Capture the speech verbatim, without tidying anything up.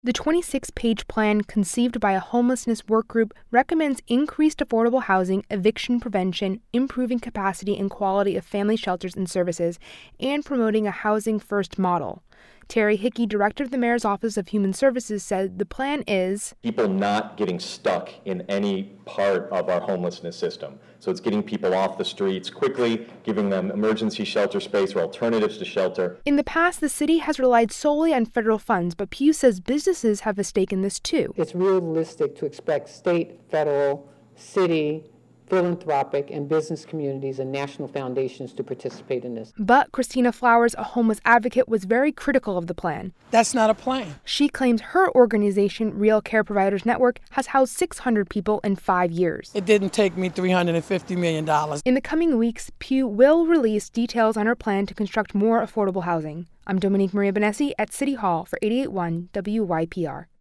The twenty-six page plan, conceived by a homelessness work group, recommends increased affordable housing, eviction prevention, improving capacity and quality of family shelters and services, and promoting a housing-first model. Terry Hickey, director of the Mayor's Office of Human Services, said the plan is people not getting stuck in any part of our homelessness system. So it's getting people off the streets quickly, giving them emergency shelter space or alternatives to shelter. In the past, the city has relied solely on federal funds, but Pugh says businesses have a stake in this too. It's realistic to expect state, federal, city, philanthropic, and business communities and national foundations to participate in this. But Christina Flowers, a homeless advocate, was very critical of the plan. That's not a plan. She claims her organization, Real Care Providers Network, has housed six hundred people in five years. It didn't take me three hundred fifty million dollars. In the coming weeks, Pugh will release details on her plan to construct more affordable housing. I'm Dominique Maria Benessi at City Hall for eighty-eight point one W Y P R.